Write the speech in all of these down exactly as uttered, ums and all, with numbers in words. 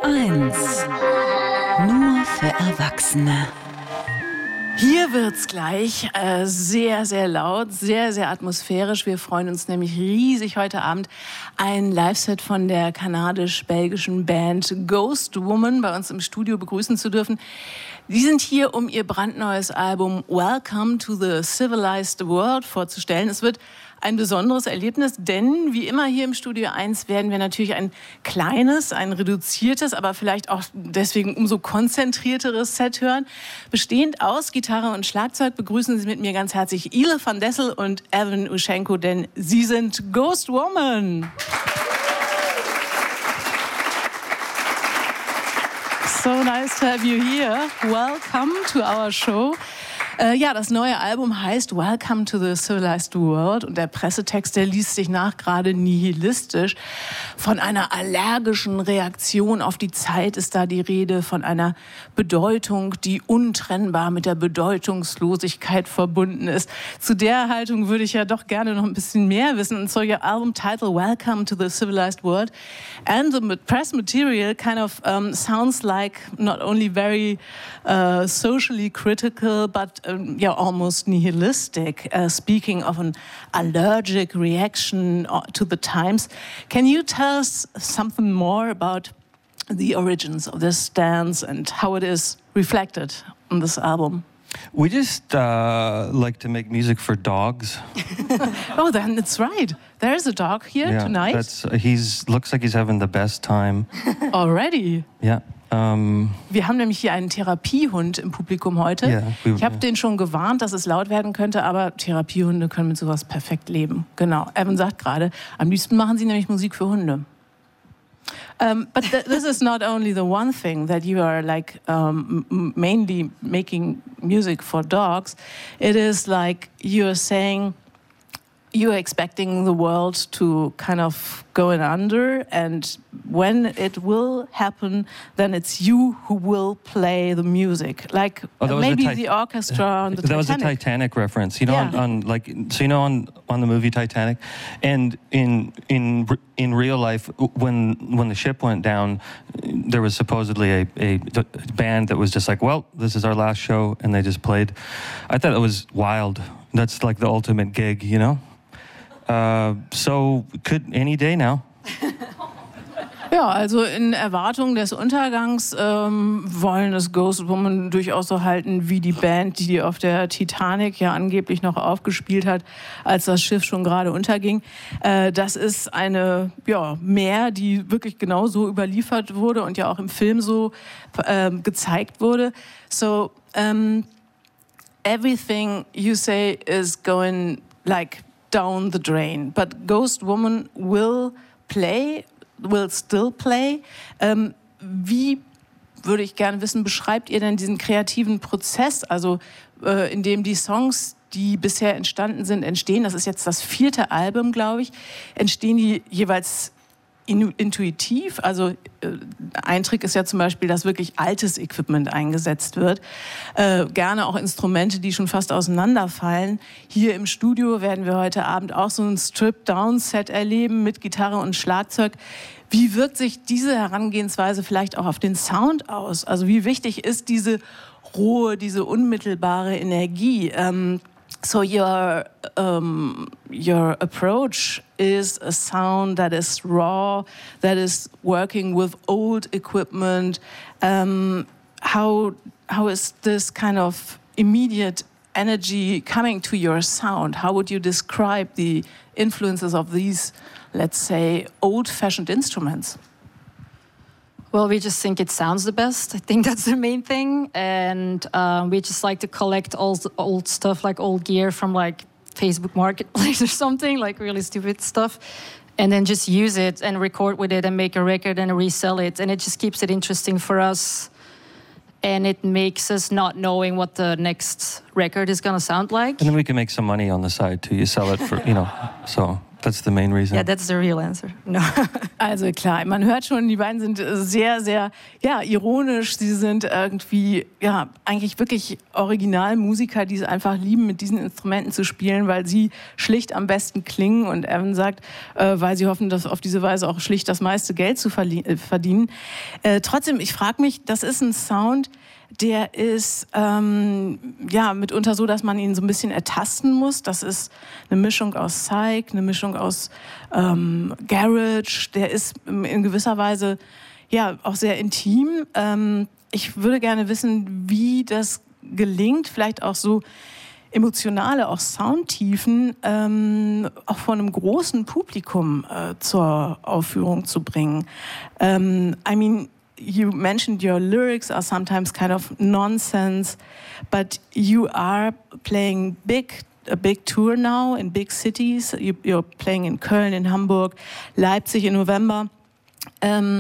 eins. Nur für Erwachsene. Hier wird's gleich äh, sehr, sehr laut, sehr, sehr atmosphärisch. Wir freuen uns nämlich riesig, heute Abend ein Live-Set von der kanadisch-belgischen Band Ghost Woman bei uns im Studio begrüßen zu dürfen. Die sind hier, um ihr brandneues Album Welcome to the Civilized World vorzustellen. Es wird ein besonderes Erlebnis, denn wie immer hier im Studio eins werden wir natürlich ein kleines, ein reduziertes, aber vielleicht auch deswegen umso konzentrierteres Set hören. Bestehend aus Gitarre und Schlagzeug begrüßen Sie mit mir ganz herzlich Ile van Dessel und Evan Uschenko, denn sie sind Ghost Woman. So nice to have you here. Welcome to our show. Äh, ja, das neue Album heißt Welcome to the Civilized World und der Pressetext, der liest sich nach gerade nihilistisch. Von einer allergischen Reaktion auf die Zeit ist da die Rede, von einer Bedeutung, die untrennbar mit der Bedeutungslosigkeit verbunden ist. Zu der Haltung würde ich ja doch gerne noch ein bisschen mehr wissen. And so your album title, Welcome to the Civilized World, and the press material kind of um, sounds like not only very uh, socially critical, but Um, yeah, almost nihilistic, uh, speaking of an allergic reaction to the times. Can you tell us something more about the origins of this stance and how it is reflected on this album? We just uh, like to make music for dogs. Oh, then it's right. There is a dog here yeah, tonight. That's, he's looks like he's having the best time. Already? Yeah. Um, Wir haben nämlich hier einen Therapiehund im Publikum heute. Yeah, we, ich habe den schon gewarnt, dass es laut werden könnte, aber Therapiehunde können mit sowas perfekt leben. Genau. Evan sagt gerade, am liebsten machen sie nämlich Musik für Hunde. Um, but th- this is not only the one thing that you are like um, m- mainly making music for dogs. It is like you're saying you're expecting the world to kind of go in under, and when it will happen, then it's you who will play the music, like oh, maybe the, tit- the orchestra on the that Titanic. That was a Titanic reference, you know, yeah. on, on like so you know on on the movie Titanic, and in in in real life when when the ship went down, there was supposedly a, a band that was just like, well, this is our last show, and they just played. I thought it was wild. That's like the ultimate gig, you know. Uh, so could any day now. Ja, also in Erwartung des Untergangs ähm, wollen es Ghost Woman durchaus so halten wie die Band, die auf der Titanic ja angeblich noch aufgespielt hat, als das Schiff schon gerade unterging. Äh, das ist eine ja, Mär, die wirklich genau so überliefert wurde und ja auch im Film so äh, gezeigt wurde. So, um, everything you say is going like down the drain, but Ghost Woman will play, will still play. Ähm, wie, würde ich gerne wissen, beschreibt ihr denn diesen kreativen Prozess, also äh, in dem die Songs, die bisher entstanden sind, entstehen? Das ist jetzt das vierte Album, glaube ich. Entstehen die jeweils intuitiv? Also äh, ein Trick ist ja zum Beispiel, dass wirklich altes Equipment eingesetzt wird. Äh, gerne auch Instrumente, die schon fast auseinanderfallen. Hier im Studio werden wir heute Abend auch so ein Strip-Down-Set erleben mit Gitarre und Schlagzeug. Wie wirkt sich diese Herangehensweise vielleicht auch auf den Sound aus? Also wie wichtig ist diese rohe, diese unmittelbare Energie? Ähm, So your um, your approach is a sound that is raw, that is working with old equipment. Um, how how is this kind of immediate energy coming to your sound? How would you describe the influences of these, let's say, old-fashioned instruments? Well, we just think it sounds the best. I think that's the main thing. And um, we just like to collect all the old stuff, like old gear from like Facebook Marketplace or something, like really stupid stuff. And then just use it and record with it and make a record and resell it. And it just keeps it interesting for us. And it makes us not knowing what the next record is going to sound like. And then we can make some money on the side too. You sell it for, you know, so... That's the main reason. Yeah, that's the real answer. No. Also klar, man hört schon, die beiden sind sehr, sehr ja, ironisch. Sie sind irgendwie ja, eigentlich wirklich Originalmusiker, die es einfach lieben, mit diesen Instrumenten zu spielen, weil sie schlicht am besten klingen. Und Evan sagt, äh, weil sie hoffen, dass auf diese Weise auch schlicht das meiste Geld zu verdienen. Äh, trotzdem, ich frage mich, das ist ein Sound, der ist ähm, ja mitunter so, dass man ihn so ein bisschen ertasten muss. Das ist eine Mischung aus Psych, eine Mischung aus ähm, Garage. Der ist in gewisser Weise ja auch sehr intim. Ähm, ich würde gerne wissen, wie das gelingt, vielleicht auch so emotionale, auch Soundtiefen, ähm, auch von einem großen Publikum äh, zur Aufführung zu bringen. Ähm, I mean, you mentioned your lyrics are sometimes kind of nonsense, but you are playing big, a big tour now in big cities. You, you're playing in Köln, in Hamburg, Leipzig in November. Um,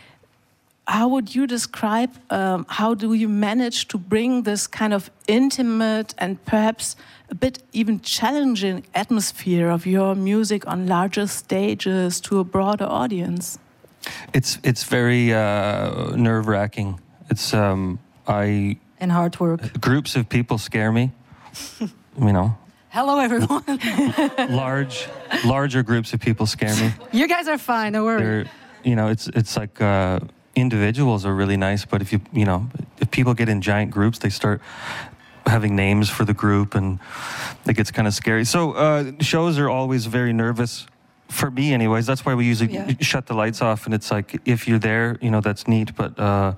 how would you describe, um, how do you manage to bring this kind of intimate and perhaps a bit even challenging atmosphere of your music on larger stages to a broader audience? It's it's very uh, nerve-wracking. It's um, I And hard work. Groups of people scare me. You know. Hello, everyone. Large, larger groups of people scare me. You guys are fine. Don't worry. They're, you know, it's it's like uh, individuals are really nice, but if you you know if people get in giant groups, they start having names for the group, and it gets kind of scary. So uh, shows are always very nervous. For me, anyways, that's why we usually Yeah. shut the lights off, and it's like if you're there, you know, that's neat. But uh,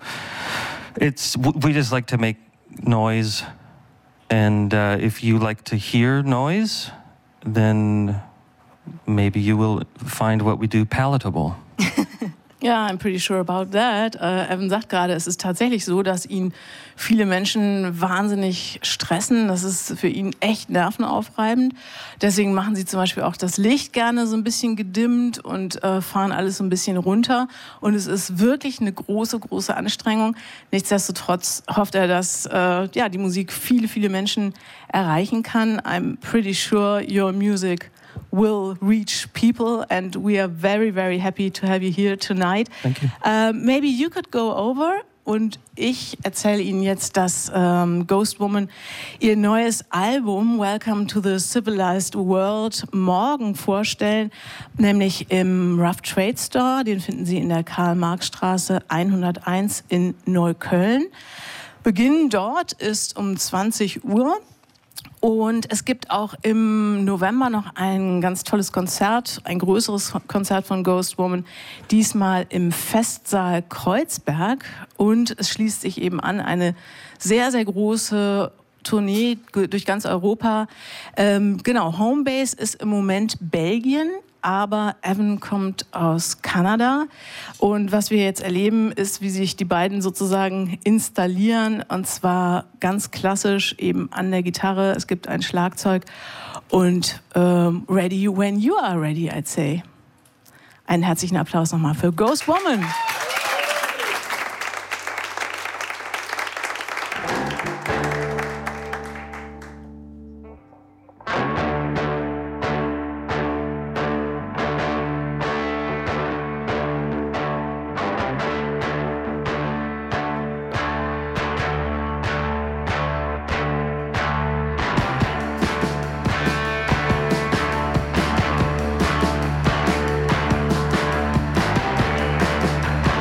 it's we just like to make noise, and uh, if you like to hear noise, then maybe you will find what we do palatable. Ja, I'm pretty sure about that. Äh, Evan sagt gerade, es ist tatsächlich so, dass ihn viele Menschen wahnsinnig stressen. Das ist für ihn echt nervenaufreibend. Deswegen machen sie zum Beispiel auch das Licht gerne so ein bisschen gedimmt und äh, fahren alles so ein bisschen runter. Und es ist wirklich eine große, große Anstrengung. Nichtsdestotrotz hofft er, dass äh, ja, die Musik viele, viele Menschen erreichen kann. I'm pretty sure your music will reach people, and we are very, very happy to have you here tonight. Thank you. Uh, maybe you could go over, und ich erzähle Ihnen jetzt, dass ähm, Ghost Woman ihr neues Album Welcome to the Civilized World morgen vorstellen, nämlich im Rough Trade Store. Den finden Sie in der Karl-Marx-Straße hunderteins in Neukölln. Beginn dort ist um zwanzig Uhr. Und es gibt auch im November noch ein ganz tolles Konzert, ein größeres Konzert von Ghost Woman, diesmal im Festsaal Kreuzberg. Und es schließt sich eben an eine sehr, sehr große Tournee durch ganz Europa. Ähm, genau, Homebase ist im Moment Belgien, aber Evan kommt aus Kanada. Und was wir jetzt erleben, ist, wie sich die beiden sozusagen installieren. Und zwar ganz klassisch eben an der Gitarre. Es gibt ein Schlagzeug. Und ähm, ready when you are ready, I'd say. Einen herzlichen Applaus nochmal für Ghost Woman. We'll be right back.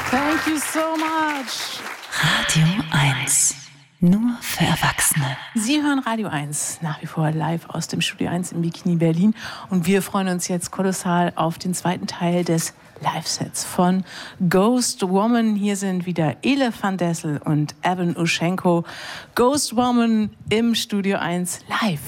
Thank you so much. Radio eins. Nur für Erwachsene. Sie hören Radio eins, nach wie vor live aus dem Studio eins im Bikini Berlin. Und wir freuen uns jetzt kolossal auf den zweiten Teil des Live-Sets von Ghost Woman. Hier sind wieder Ele van Dessel und Evan Uschenko. Ghost Woman im Studio eins live.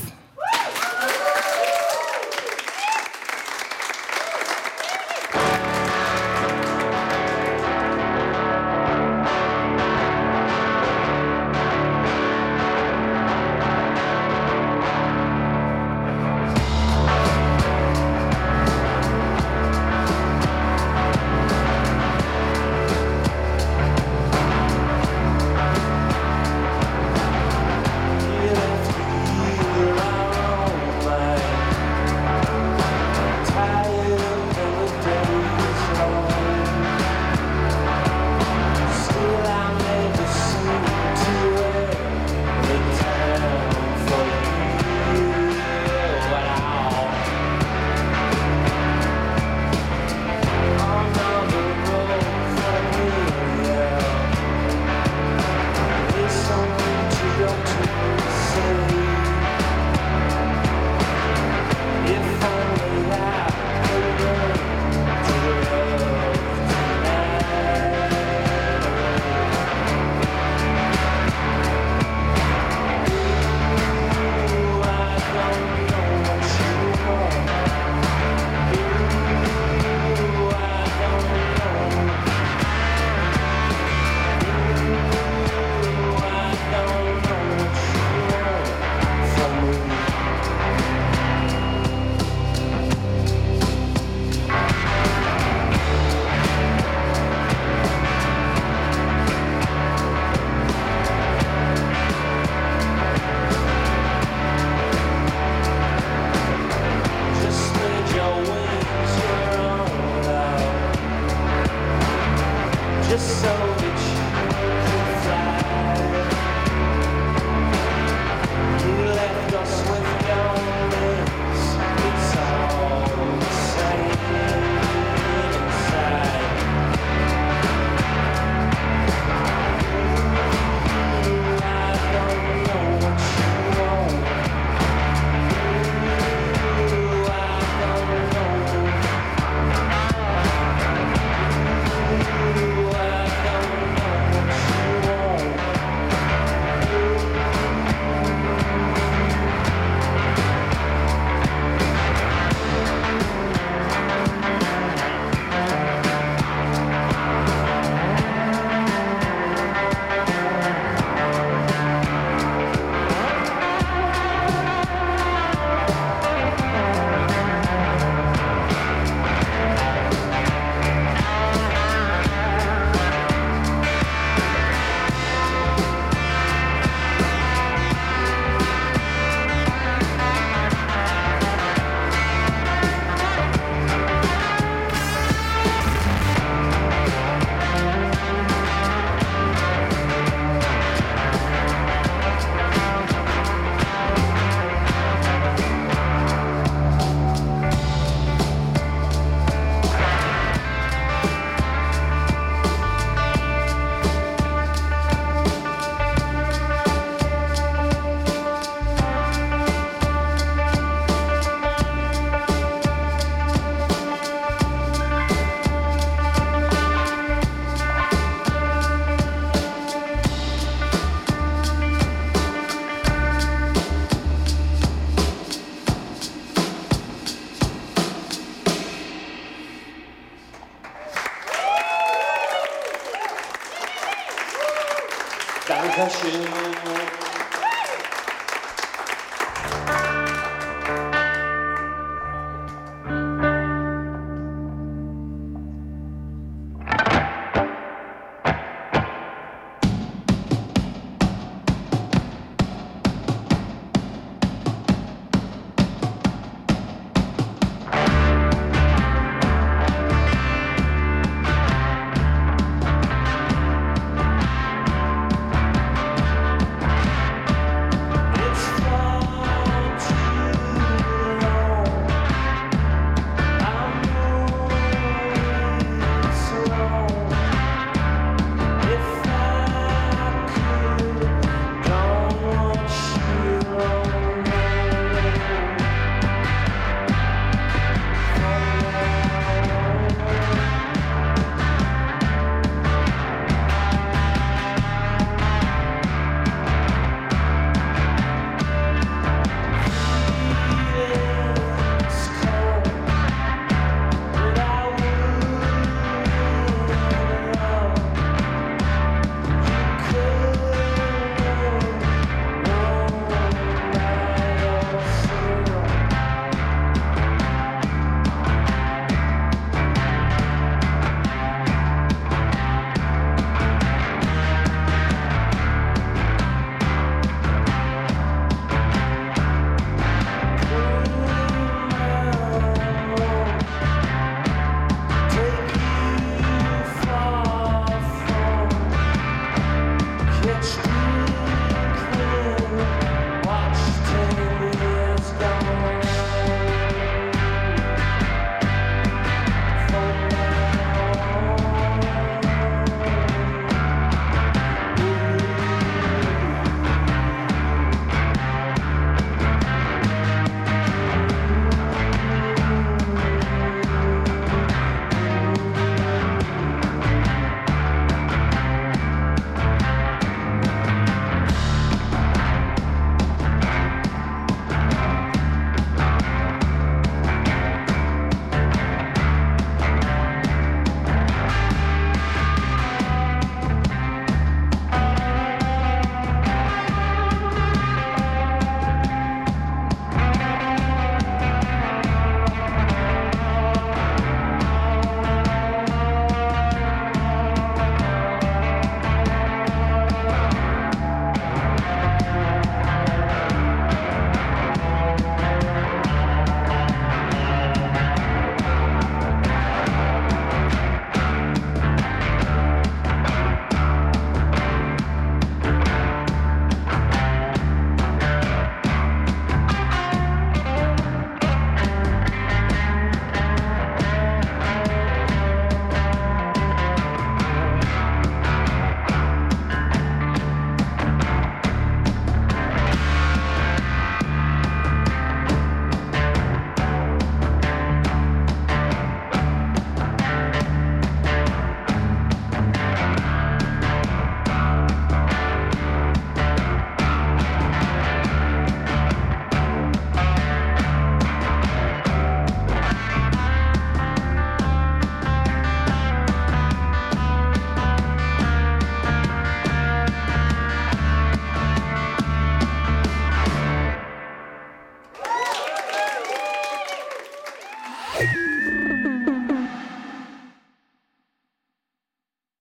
Dankeschön.